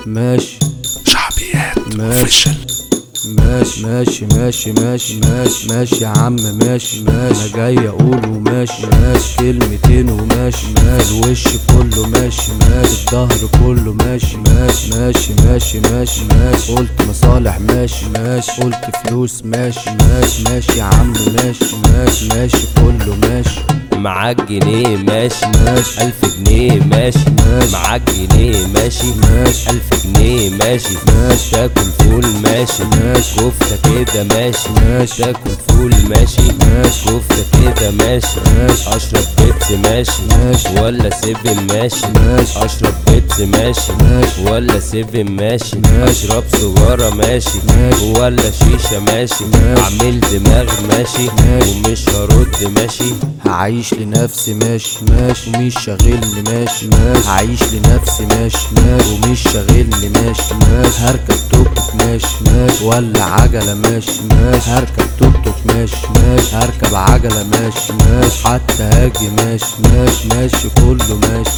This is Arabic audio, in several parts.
ماشي شعبيات ماشي ماشي ماشي ماشي ماشي ماشي ماشي يا عم ماشي ماشي انا جاي اقول وماشي ماشي كلمتين وماشي ماشي الوش كله ماشي ماشي الظهر كله ماشي ماشي ماشي ماشي ماشي ماشي قلت مصالح ماشي ماشي قلت فلوس ماشي ماشي ماشي يا عم ماشي ماشي ماشي كله ماشي معاك جنيه ماشي ماشي 1000 جنيه ماشي ماشي معاك جنيه ماشي ماشي 1000 جنيه ماشي ماشي تاكل فول ماشي ماشي كفتة كده ماشي ماشي تاكل فول ماشي ماشي كفتة كده ماشي ماشي اشرب بيبسي ماشي ماشي ولا سيفن ماشي ماشي اشرب بيبسي ماشي ماشي ولا سيفن ماشي ماشي اشرب سيجارة ماشي ماشي ولا شيشة ماشي ماشي اعمل دماغ ماشي ماشي ومش هرد ماشي هعيش لنفسي ماشي ماشي ومش شاغلني ماشي ماشي هعيش لنفسي ماشي ماشي ومش شاغلني ماشي ماشي هركب توك توك ماشي ماشي ولا عجلة ماشي ماشي هركب توك توك ماشي ماشي هركب عجلة ماشي ماشي حتى هاجي ماشي ماشي ماشي كله ماشي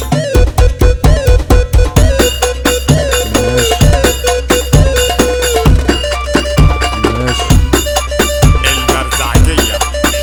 ماشي ماشي المرزعجية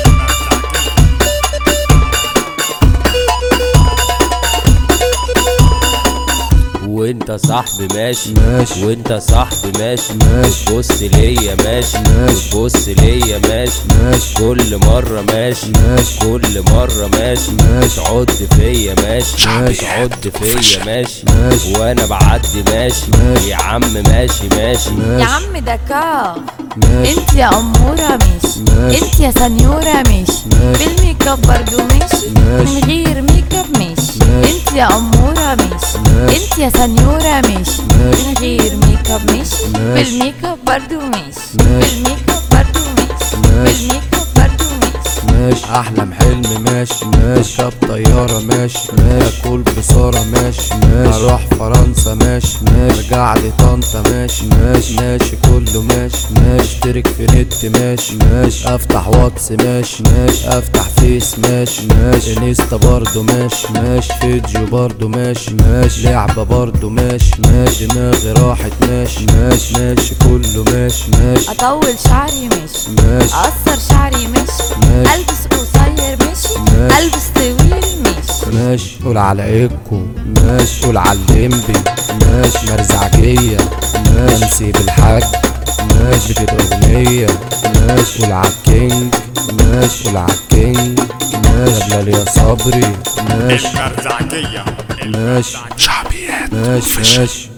وانت صاحبي ماشي ماشي وانت صاحبي ماشي ماشي بتبص ليا ماشي ماشي بتبص ليا ماشي ماشي كل مرة ماشي ماشي كل مرة ماشي ماشي تعد فيا ماشي ماشي تعد فيا ماشي ماشي وانا بعدي ماشي ماشي يا عم ماشي ماشي يا ماشي عم ده كار ماشي انت يا اموره ماشي ماشي انت يا سنيوره ماشي ماشي بالميك اب برضو ماشي ماشي من غير ميك اب ماشي ماشي انت يا اموره ماشي ماشي انت يا سنيوره ماشي ماشي من غير ميك اب ماشي ماشي بالميك اب برضو ماشي ماشي بالميك اب برضو ماشي ماشي بالميك اب برضو ماشي ماشي احلم حلم ماشي ماشي اركب طيارة ماشي ماشي اكل بصارة ماشي ماشي اروح فرنسا ماشي ماشي ارجع لي طنطا ماشي ماشي ماشي كله ماشي ماشي اشترك في نت ماشي ماشي افتح واتس ماشي ماشي افتح فيس ماشي ماشي انستا برضو ماشي ماشي فيديو برضو ماشي ماشي لعبة برضو ماشي ماشي دماغي راحت ماشي ماشي ماشي كله ماشي ماشي اطول شعري ماشي ماشي اقصر شعري ماشي ماشي البس قصير ماشي ماشي البس طويل ماشي ماشي قول على ايكو ماشي قول على الليمبي ماشي مرزعجية ماشي نسيب الحاج ماشي بكده اغنية ماشي قول على الكينج ماشي قول على الكينج ماشي بلال يا صبري ماشي المرزعجية ماشي شعبيات ماشي ماشي